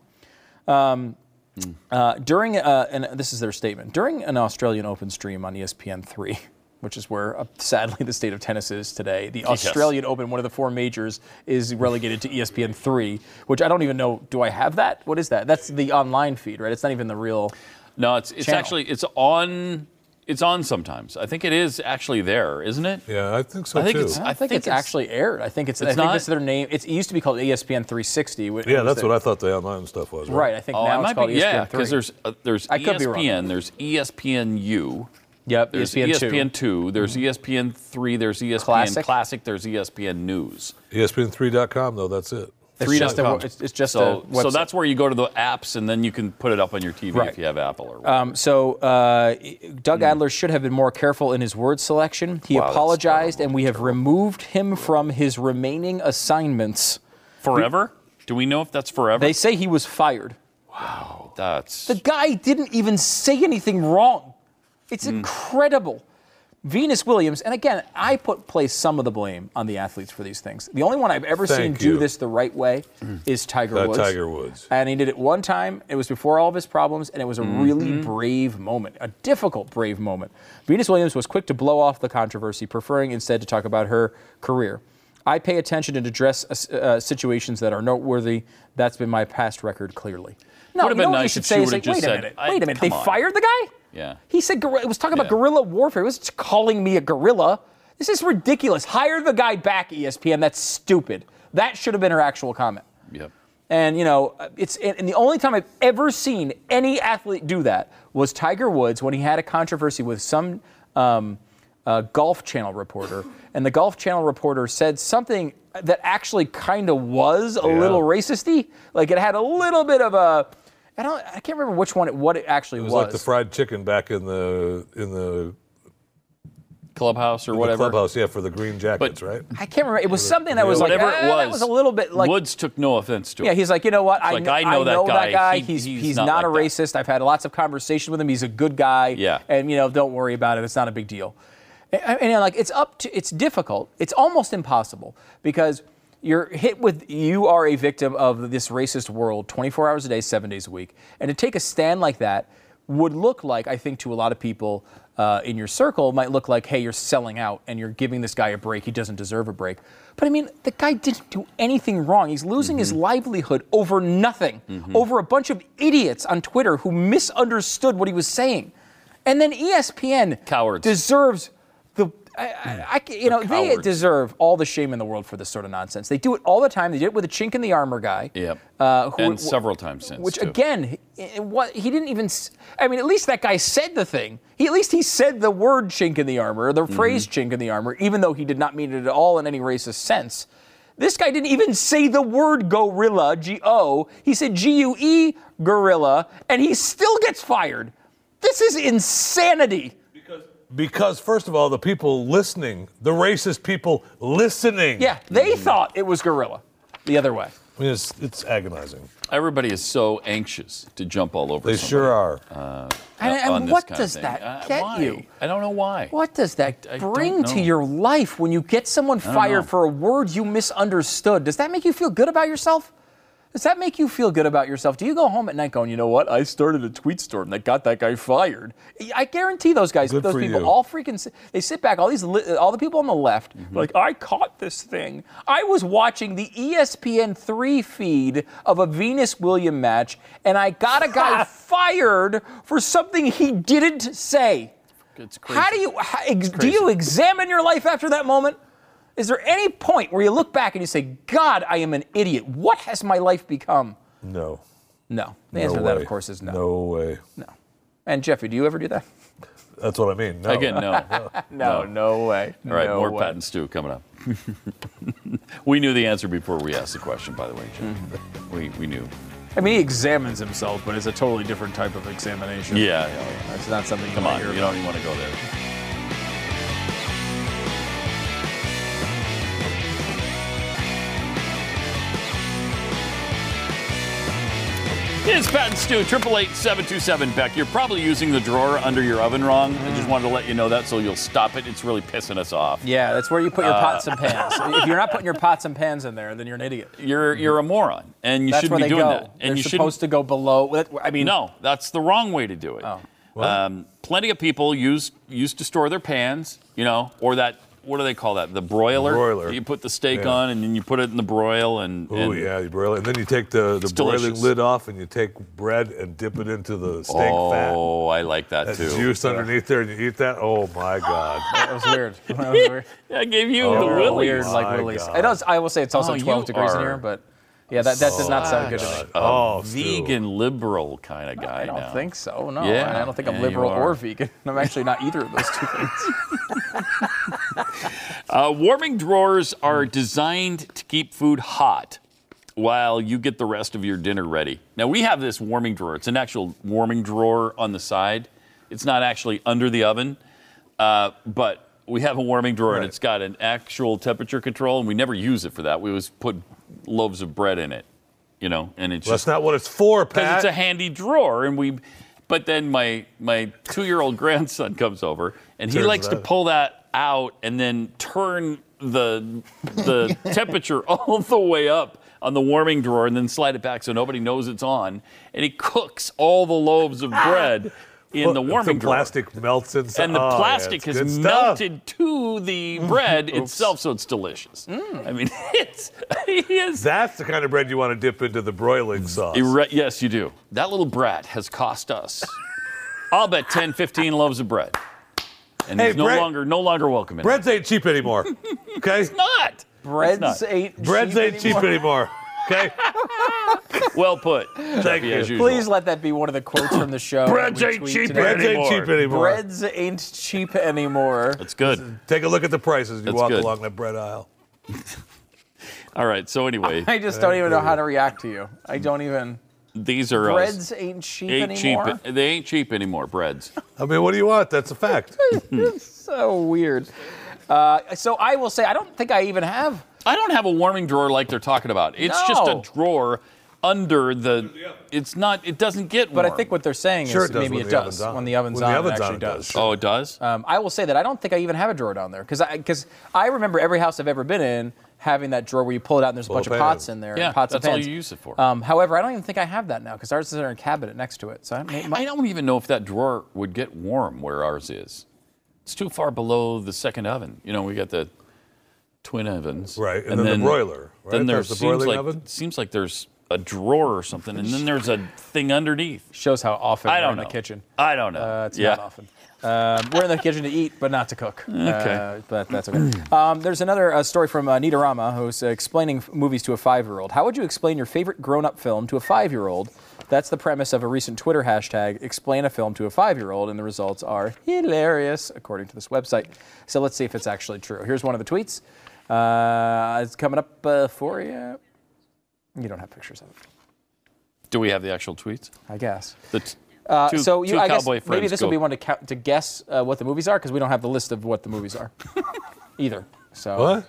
Um, uh, during, uh, and this is their statement, during an Australian Open stream on E S P N three, which is where, uh, sadly, the state of tennis is today, the Australian Open, one of the four majors, is relegated to E S P N three, which I don't even know, do I have that? What is that? That's the online feed, right? It's not even the real No, it's it's channel. actually it's on it's on sometimes. I think it is actually there, isn't it? Yeah, I think so I think too. it's- I, think, it's, actually aired. I think it's, I think not? that's their name. It's, it used to be called E S P N three sixty. Which yeah, was that's the- what I thought the online stuff was. Right, I think Oh, now it it's might called be, E S P N yeah, three. because there's uh, there's I could be wrong. E S P N, there's E S P N U, Yep, there's E S P N two. E S P N two, there's E S P N three, there's E S P N Classic. Classic, there's E S P N News. E S P N three dot com though. That's it. It's three just, dot a, com. it's, it's just So, a website. so that's where you go to the apps, and then you can put it up on your T V Right. if you have Apple or whatever. Um, so uh, Doug Adler should have been more careful in his word selection. He Wow, that's apologized, terrible, and we have removed him from his remaining assignments. Forever? Do we know if that's forever? They say he was fired. wow, that's The guy didn't even say anything wrong. It's Hmm. incredible. Venus Williams, and again, I put place some of the blame on the athletes for these things. The only one I've ever Thank seen do you. this the right way is Tiger Uh, Woods. Tiger Woods. And he did it one time. It was before all of his problems, and it was a really brave moment, a difficult, brave moment. Venus Williams was quick to blow off the controversy, preferring instead to talk about her career. I pay attention and address uh, uh, situations that are noteworthy. That's been my past record, clearly. No, Would've you know been what you nice should if she say is would've like, just wait a said, minute, I- wait a minute, they come on. fired the guy? Yeah. He said guerrilla. It was talking about Yeah. guerrilla warfare. It was just calling me a gorilla. This is ridiculous. Hire the guy back, E S P N. That's stupid. That should have been her actual comment. Yep. And you know, it's and the only time I've ever seen any athlete do that was Tiger Woods when he had a controversy with some um, uh, Golf Channel reporter, and the Golf Channel reporter said something that actually kind of was a Yeah. little racisty. Like it had a little bit of a. I don't. I can't remember which one. It, what it actually It was was. like the fried chicken back in the in the clubhouse or The whatever. clubhouse, yeah, for the green jackets, right? I can't remember. It was something that was like, Whatever eh, it was, that was a little bit like. Woods took no offense to Yeah, it. he's like, you know what? I, like, kn- I know that that guy. guy. He- he's he's he's not not, like a that. racist. I've had lots of conversation with him. He's a good guy. Yeah. And you know, don't worry about it. It's not a big deal. And, and, and, like, it's up to. It's difficult. It's almost impossible because you're hit with. You are a victim of this racist world, twenty-four hours a day, seven days a week, and to take a stand like that would look like, I think, to a lot of people uh, in your circle, might look like, hey, you're selling out and you're giving this guy a break. He doesn't deserve a break. But I mean, the guy didn't do anything wrong. He's losing his livelihood over nothing, over a bunch of idiots on Twitter who misunderstood what he was saying. And then E S P N Cowards. deserves the. I, I, I, you know, they cowards. deserve all the shame in the world for this sort of nonsense. They do it all the time. They did it with a chink in the armor guy. Yep. Uh, who, and several times since. Which too. again, he, what he didn't even. s- I mean, at least that guy said the thing. He at least he said the word "chink in the armor," or the Mm-hmm. phrase "chink in the armor," even though he did not mean it at all in any racist sense. This guy didn't even say the word gorilla, G O. He said G U E, gorilla, and he still gets fired. This is insanity. Because, first of all, the people listening, the racist people listening. Yeah, they thought it was gorilla. The other way. I mean, it's, it's agonizing. Everybody is so anxious to jump all over They somebody, sure are. uh, And, on and this what kind of does thing. that Uh, get why? you? I don't know why. What does that I don't bring to know. your life when you get someone don't fired know. for a word you misunderstood? Does that make you feel good about yourself? Does that make you feel good about yourself? Do you go home at night going, you know what? I started a tweet storm that got that guy fired. I guarantee those guys, Good those for people, you. all freaking, si- they sit back. All these, li- all the people on the left, Mm-hmm. like, I caught this thing. I was watching the E S P N three feed of a Venus Williams match, and I got a guy fired for something he didn't say. It's crazy. How do you how, ex, do you examine your life after that moment? Is there any point where you look back and you say, God, I am an idiot. What has my life become? No. No. The No answer to that, way. of course, is no. No way. No. And Jeffy, do you ever do that? That's what I mean. No. Again, no. No, no way. All right, No more way. Pat and Stu coming up. We knew the answer before we asked the question, by the way, Jim. Mm-hmm. We, we knew. I mean, he examines himself, but it's a totally different type of examination. Yeah, yeah, yeah. It's not something you Come wanna on, hear you about. don't even want to go there. It's Pat and Stu, eight eight eight, seven two seven, Beck. You're probably using the drawer under your oven wrong. I just wanted to let you know that so you'll stop it. It's really pissing us off. Yeah, that's where you put your Uh, pots and pans. If you're not putting your pots and pans in there, then you're an idiot. You're you're a moron, and you That's shouldn't where be they doing go. that. And They're you supposed to go below. I mean, No, that's the wrong way to do it. Oh. Um, plenty of people use used to store their pans, you know, or that. What do they call that? The broiler. Broiler. You put the steak Yeah. on, and then you put it in the broil, and, Oh and yeah, you broil it, and then you take the, the It's broiling delicious. lid off, and you take bread and dip it into the steak fat. oh, I like that That too. juice underneath there, and you eat that. Oh my God! that was weird. That was weird. I gave you Oh, the really? willies. Weird, like My Willie's. God. I, know, I will say it's also Oh, you twelve degrees in are here, but yeah, that, that did not sound good to me. A Oh, Stu. vegan liberal kind of guy I don't now. think so. No, Yeah, and I don't think I'm yeah, you liberal are. or vegan. I'm actually not either of those two things. Uh, warming drawers are designed to keep food hot while you get the rest of your dinner ready. Now, we have this warming drawer. It's an actual warming drawer on the side. It's not actually under the oven, uh, but we have a warming drawer, and Right. it's got an actual temperature control, and we never use it for that. We always put loaves of bread in it, you know, and it's Well, just that's not what it's for, because Pat. it's a handy drawer, and we. But then my my two-year-old grandson comes over, and he Turns likes it to out. pull that out and then turn the the temperature all the way up on the warming drawer, and then slide it back so nobody knows it's on. And he cooks all the loaves of bread in the warming the drawer. plastic melts inside. And the Oh, yeah, plastic it's has good stuff. melted to the bread itself, so it's delicious. I mean, it's he is. That's the kind of bread you want to dip into the broiling sauce. Re- yes, you do. That little brat has cost us, I'll bet ten, fifteen loaves of bread. And Hey, he's no bread- longer no longer welcome in. Breads ain't cheap anymore. Okay? Not. Breads not. ain't Breads cheap ain't cheap anymore. anymore. Okay? Well put. Thank Jeffy, you. as usual. Please let that be one of the quotes from the show. that Breads we ain't tweet cheap today. Breads ain't anymore. cheap anymore. Breads ain't cheap anymore. That's good. Take a look at the prices as you That's walk good. along that bread aisle. All right. So anyway, I just don't even know how to react to you. I don't even. these are Breads us. ain't cheap Ain't cheap. anymore. They ain't cheap anymore. Breads. I mean, what do you want? That's a fact. So weird. Uh, so I will say, I don't think I even have. I don't have a warming drawer like they're talking about. It's No. just a drawer under the. It's not. It doesn't get warm. But I think what they're saying Sure is it does maybe when it the does. oven's on. When the oven's When the on, oven's it on, actually it does. does. Oh, it does. Um, I will say that I don't think I even have a drawer down there because I because I remember every house I've ever been in having that drawer where you pull it out and there's a Full bunch of of pans. pots in there. Yeah, and pots that's and all pans. you use it for. Um, however, I don't even think I have that now because ours is in a cabinet next to it. So I, may, I don't even know if that drawer would get warm where ours is. It's too far below the second oven. You know, we got the twin ovens. Right, and then the broiler, right? Then there That's the seems broiling like oven? seems like there's a drawer or something, and then there's a thing underneath. shows how often I we're don't in know. the kitchen. I don't know. Uh, it's yeah. not often. Um, we're in the kitchen to eat, but not to cook. Okay. Uh, but that's okay. Um, there's another uh, story from uh, Nitarama, who's uh, explaining f- movies to a five-year-old. How would you explain your favorite grown-up film to a five-year-old? That's the premise of a recent Twitter hashtag, explain a film to a five-year-old, and the results are hilarious, according to this website. So let's see if it's actually true. Here's one of the tweets. Uh, it's coming up uh, for you. You don't have pictures of it, Do we have the actual tweets? I guess. The t- Uh, two, so you, two I guess cowboy maybe friends this go. will be one to count, to guess uh, what the movies are because we don't have the list of what the movies are either. So What?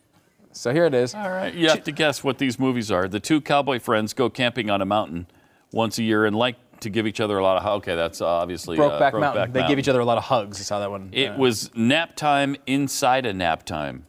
So here it is. All right, you have to guess what these movies are. The two cowboy friends go camping on a mountain once a year and like to give each other a lot of. Okay, that's obviously Brokeback uh, Mountain. They give each other a lot of hugs. Is how that one. It uh, was nap time inside a nap time.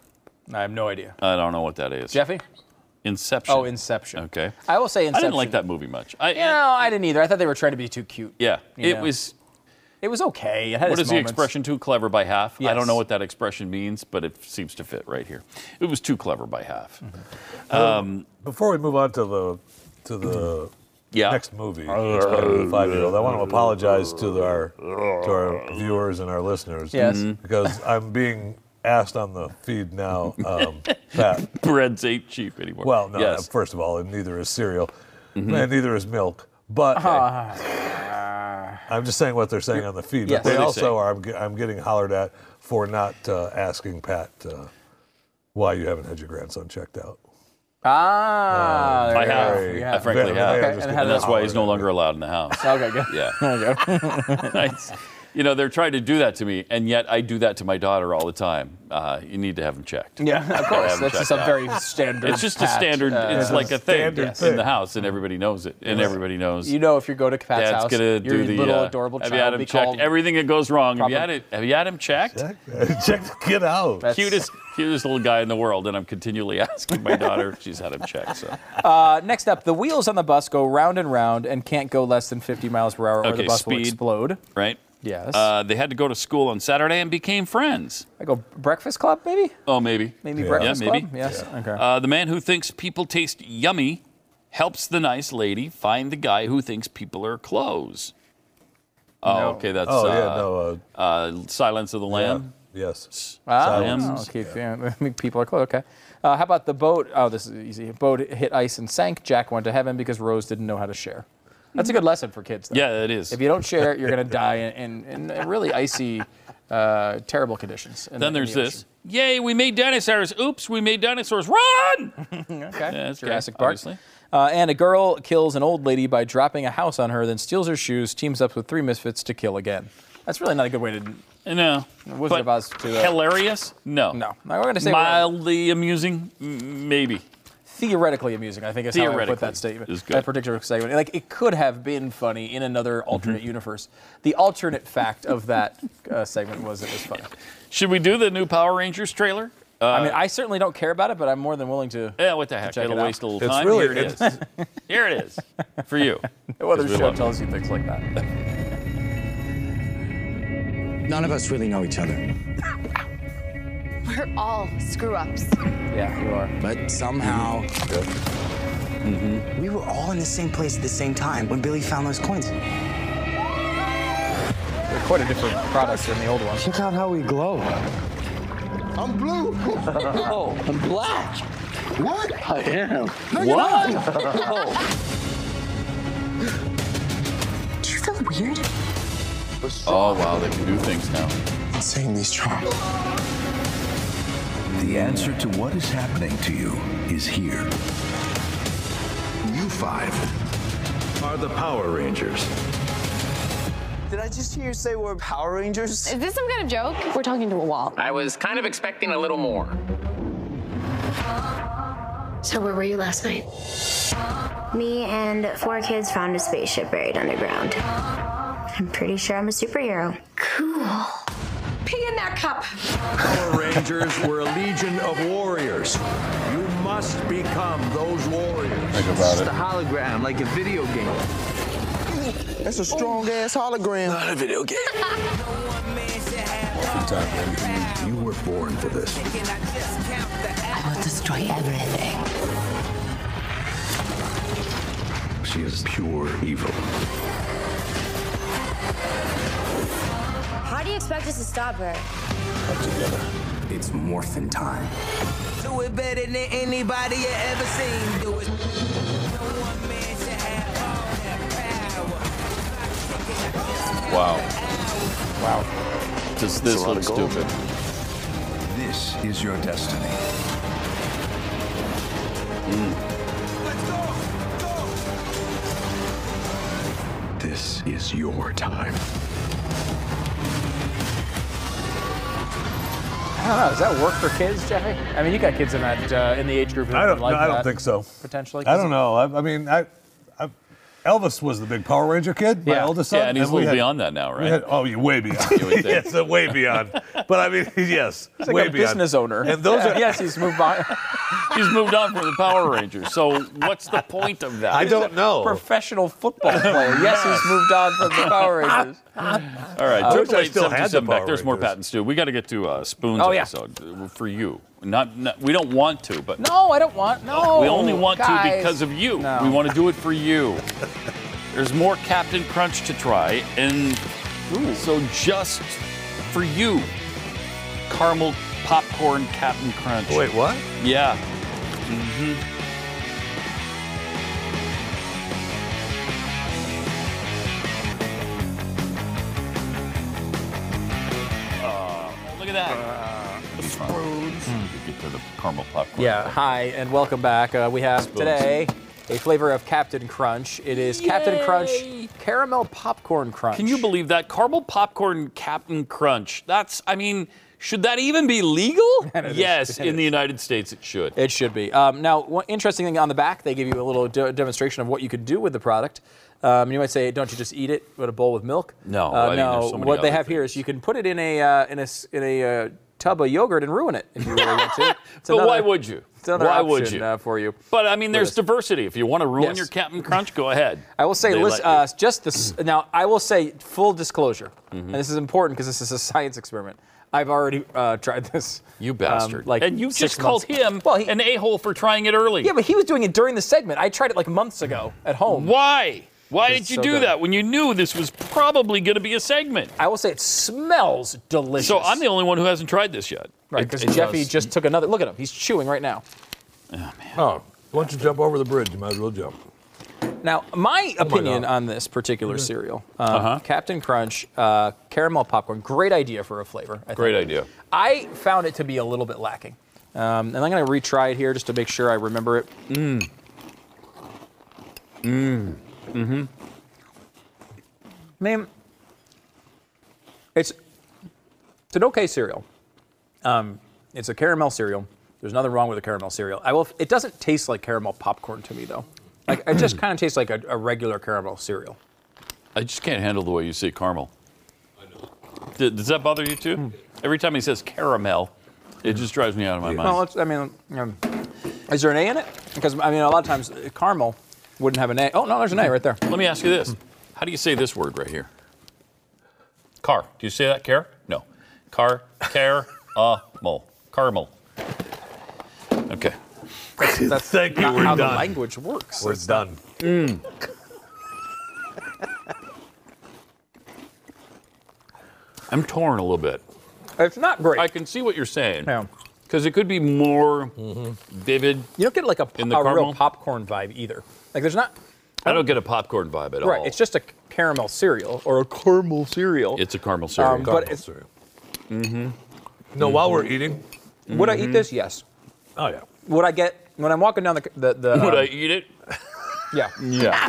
I have no idea. I don't know what that is. Jeffy? Inception. Oh, Inception. Okay. I will say I Inception. didn't like that movie much. I, You know, I didn't either. I thought they were trying to be too cute. yeah, You it know. was. It was okay. It had What its is the moments. expression? Too clever by half. I Yes. don't know what that expression means, but it seems to fit right here. It was too clever by half. Mm-hmm. Um, Before we move on to the to the yeah. next movie, Explain to the Five-Year-Old, I want to apologize to the- our to our viewers and our listeners. Yes. Mm-hmm. Because I'm being asked on the feed now, um, Pat. Breads ain't cheap anymore. Well, no, Yes. first of all, and neither is cereal, Mm-hmm. and neither is milk. But Ah. I'm just saying what they're saying on the feed. Yes. But they What do they also say? are. I'm, ge- I'm getting hollered at for not uh, asking Pat uh, why you haven't had your grandson checked out. Ah, there I you go. have. You I frankly Very- have. very- Okay, just and getting how And that's why he's no hollered at. longer allowed in the house. Okay, good. Yeah. There you go. It's- you know, they're trying to do that to me, and yet I do that to my daughter all the time. Uh, you need to have him checked. Yeah, of Gotta course. have him That's just checked a out. very standard. It's just a Pat, standard. uh, it's like a thing standard in thing. the house, and everybody knows it, and everybody knows. You know, if you go to Pat's Dad's house, gonna your do the little uh, adorable have child you had will him be checked? called. Everything that goes wrong. Have you Proper- had it? Have you had him checked? Check, check, get out. That's- Cutest, cutest little guy in the world, and I'm continually asking my daughter if she's had him checked. So Uh, next up, the wheels on the bus go round and round and can't go less than fifty miles per hour, or Okay, the bus will speed. explode. right. Yes. Uh, they had to go to school on Saturday and became friends. I go Breakfast Club, maybe? Oh, maybe. Maybe Yeah. Breakfast Yeah, maybe. Club? Yes. Okay. Uh, the man who thinks people taste yummy helps the nice lady find the guy who thinks people are clothes. Oh, No. okay. That's Oh uh, yeah, no. Uh, uh, Silence of the yeah, Lamb. yes. Ah, Silence. okay, yeah, people are close. Okay. Uh, how about the boat? Oh, this is easy. Boat hit ice and sank. Jack went to heaven because Rose didn't know how to share. That's a good lesson for kids, though. Yeah, it is. If you don't share, you're going to die in, in, in really icy, uh, terrible conditions. in Then the- in there's the this. Yay, we made dinosaurs. Oops, we made dinosaurs. Run! ocean. Okay. Yeah, it's Jurassic okay, Park. obviously. Uh, and a girl kills an old lady by dropping a house on her, then steals her shoes, teams up with three misfits to kill again. That's really not a good way to. No. Wizard But of Oz to, uh, hilarious? No. No. Now we're going to say Mildly amusing? M- Maybe. theoretically amusing, I think is how I put Theoretically that statement. is good. That particular segment. Like, it could have been funny in another alternate universe. The alternate fact of that uh, segment was it was funny. Should we do the new Power Rangers trailer? Uh, I mean, I certainly don't care about it, but I'm more than willing to. yeah, what the heck? check It'll it out. waste a little It's time. really- Here it is. Here it is. For you. No other Because we show love it. tells you things like that. None of us really know each other, We're all screw-ups. Yeah, you are. but somehow we were all in the same place at the same time when Billy found those coins. They're quite a different product than the old one. Check out how we glow. I'm blue. Oh, I'm black. What? I am. No, you're not. Do you feel weird? Oh, wow. They can do things now. Insanely strong. The answer to what is happening to you is here. You five are the Power Rangers. Did I just hear you say we're Power Rangers? Is this some kind of joke? We're talking to a wall. I was kind of expecting a little more. So where were you last night? Me and four kids found a spaceship buried underground. I'm pretty sure I'm a superhero. Cool. Pee in that cup. Power Rangers were a legion of warriors. You must become those warriors. Think about It's it. a hologram, like a video game. That's a strong-ass hologram. Not a video game. You were born for this. I will destroy everything. She is pure evil. How do you expect us to stop her? Come together. It's morphin' time. Do it better than anybody you ever seen. Do it. Wow. Wow. Does this look stupid? This is your destiny. This is your time. I don't know. Does that work for kids, Jeffy? I mean, you got kids in that uh, in the age group who I don't. like no, I that, don't think so. Potentially. I don't know. I, I mean, I, I, Elvis was the big Power Ranger kid. My Yeah. oldest son. Yeah, and he's a we little had- beyond that now, we right? had- oh, you're way beyond. You would think. Yes, uh, way beyond. But I mean, yes, He's like way a beyond. business owner. And those Yeah, are. yes, he's moved on. He's moved on from the Power Rangers. So what's the point of that? I don't know. Professional football player. Yes, he's moved on from the Power Rangers. All right, I wish triple I eight still seven two had the seven back. Power There's more Rangers. patents too. We got to get to uh, Spoon's Oh, yeah. episode uh, for you. Not, not, we don't want to, but No, I don't want. No. we only want guys. to because of you. No. We want to do it for you. There's more Captain Crunch to try, and so just for you, caramel popcorn Captain Crunch. Wait, what? Yeah. Mm-hmm. Uh, look at that. The spoons. Get to the caramel popcorn. Yeah. Hi and welcome back. Uh, we have today a flavor of Captain Crunch. It is Captain Crunch Caramel Popcorn Crunch. Can you believe that? Caramel popcorn Captain Crunch. That's, I mean, should that even be legal? It Yes, is. It in the is. United States it should. It should be. Um, now, one interesting thing on the back, they give you a little de- demonstration of what you could do with the product. Um, you might say, don't you just eat it with a bowl with milk? No, Uh, I mean, no. there's so many what they other have here is you can put it in a uh, in a s- in a uh, tub of yogurt and ruin it if you really want to. It's But another- why would you? It's another Why option, would you? Uh, for you? But I mean, there's Yes. diversity. If you want to ruin Yes. your Captain Crunch, go ahead. I will say, They listen, let you. uh, just this. Now, I will say, full disclosure, Mm-hmm. and this is important because this is a science experiment. I've already uh, tried this. You um, bastard. like and you six just called months- him Well, he, an a-hole for trying it early. yeah, but he was doing it during the segment. I tried it like months ago at home. Why? Why It's did you so do good. that when you knew this was probably going to be a segment? I will say it smells delicious. So I'm the only one who hasn't tried this yet. Right, It- because it Jeffy does- just took another. Look at him. He's chewing right now. Oh, man. Oh, once you jump over the bridge, you might as well jump. Now, my opinion God. on this particular cereal, um, Uh-huh. Captain Crunch uh, caramel popcorn, great idea for a flavor. I Great think. idea. I found it to be a little bit lacking. Um, and I'm going to retry it here just to make sure I remember it. Mmm. Mmm. Mm-hmm. I mean, it's it's an okay cereal. Um, it's a caramel cereal. There's nothing wrong with a caramel cereal. I will. It doesn't taste like caramel popcorn to me, though. Like it just kind of tastes like a, a regular caramel cereal. I just can't handle the way you say caramel. I know. D- does that bother you too? Every time he says caramel, it just drives me out of my mind. Well, it's, I mean, um, is there an A in it? Because I mean, a lot of times uh, caramel wouldn't have an A. Oh no, there's an A right there. Let me ask you this: how do you say this word right here? Car. Do you say that? Care? No. Car. Care. Uh. Mol. Caramel. Okay. That's, that's Thank you, not we're how done. the language works. We're That's done. Mm. I'm torn a little bit. It's not great. I can see what you're saying. Yeah. Because it could be more Mm-hmm. vivid. You don't get like a, In the a real caramel? popcorn vibe either. Like there's not. I don't get a popcorn vibe at Right. all. It's just a caramel cereal or a caramel cereal. It's a caramel cereal. Um, but it's, mm-hmm. No, while we're eating. would I eat this? Yes. Oh yeah. Would I get when I'm walking down the the, the Would um, I eat it? Yeah. Yeah.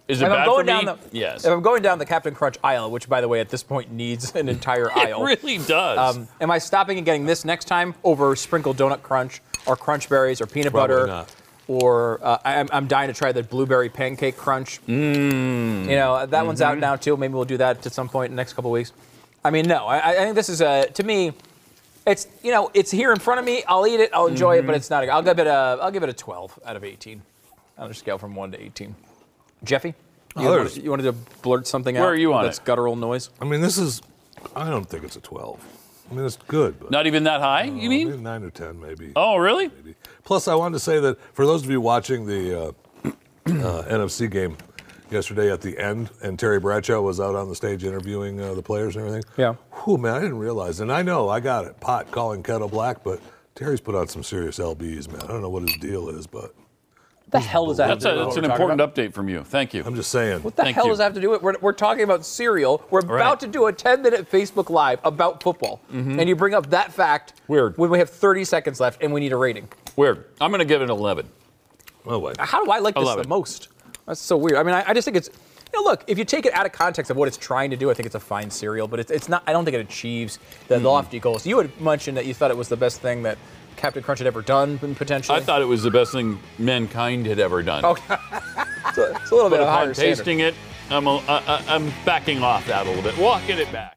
Is it if bad I'm going for down me? The, yes. If I'm going down the Captain Crunch aisle, which, by the way, at this point needs an entire aisle. It really does. Um, am I stopping and getting this next time over sprinkled donut crunch or crunch berries or peanut Probably butter? not. Or uh, I'm, I'm dying to try the blueberry pancake crunch. Mm. You know, that mm-hmm. one's out now, too. Maybe we'll do that at some point in the next couple of weeks. I mean, no, I, I think this is, a, to me, it's, you know, it's here in front of me. I'll eat it. I'll enjoy mm-hmm. it, but it's not, a, I'll give it a, I'll give it a twelve out of eighteen on a scale from one to eighteen. Jeffy? You, Oh, wanted, you wanted to blurt something out? Where are you on that's it? guttural noise? I mean, this is, I don't think it's a twelve. I mean, it's good. But, Not even that high, uh, you mean? Maybe nine or ten, maybe. Oh, really? Maybe. Plus, I wanted to say that for those of you watching the uh, uh, N F C game yesterday at the end, and Terry Bradshaw was out on the stage interviewing uh, the players and everything. Yeah. Whew, man, I didn't realize. And I know I got it, pot calling kettle black, but Terry's put on some serious L Bs, man. I don't know what his deal is, but. What the hell does that have That's, to a, do with that's what an we're talking important about? update from you. Thank you. I'm just saying. What the Thank hell you. does that have to do with it? We're, we're talking about cereal. We're Right. about to do a ten-minute Facebook Live about football. Mhm. And you bring up that fact Weird. when we have thirty seconds left and we need a rating. Weird. I'm going to give it an eleven. Oh, wait. How do I like this eleven. the most? That's so weird. I mean, I, I just think it's, you know, look, if you take it out of context of what it's trying to do, I think it's a fine cereal, but it's, it's not, I don't think it achieves the Mm-mm. lofty goals. You had mentioned that you thought it was the best thing that Captain Crunch had ever done, potentially. I thought it was the best thing mankind had ever done. Okay. it's, a, it's a little But bit of a upon higher standard. tasting it, I'm, a, I, I- I'm backing off that a little bit. Walking it back.